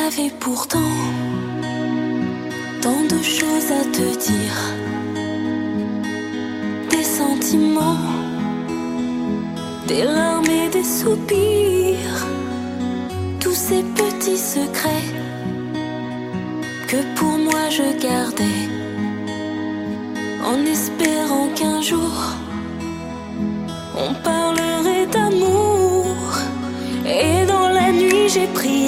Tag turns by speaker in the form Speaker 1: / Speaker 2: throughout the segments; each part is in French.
Speaker 1: J'avais pourtant tant de choses à te dire, des sentiments, des larmes et des soupirs, tous ces petits secrets que pour moi je gardais, en espérant qu'un jour on parlerait d'amour. Et dans la nuit j'ai prié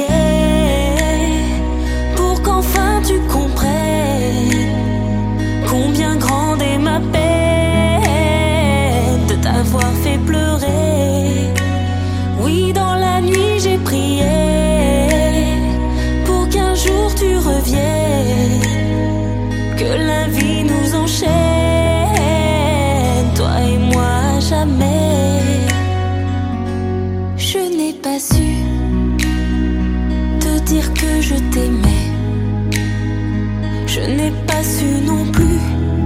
Speaker 1: pour qu'enfin tu comprennes combien grande est ma peine de t'avoir fait pleurer. Oui, dans la nuit j'ai prié pour qu'un jour tu reviennes, que la vie nous enchaîne, toi et moi à jamais. Je n'ai pas su te dire que je t'aimais, je n'ai pas su non plus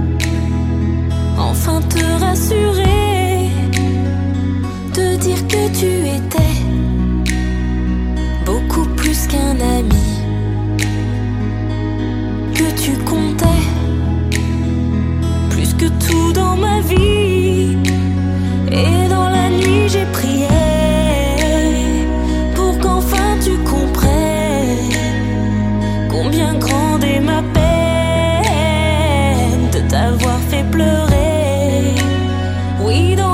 Speaker 1: enfin te rassurer, te dire que tu étais beaucoup plus qu'un ami, que tu comptais plus que tout dans ma vie. Et dans la nuit j'ai prié pour qu'enfin tu comprennes combien grande est ma peine de t'avoir fait pleurer. Oui, dans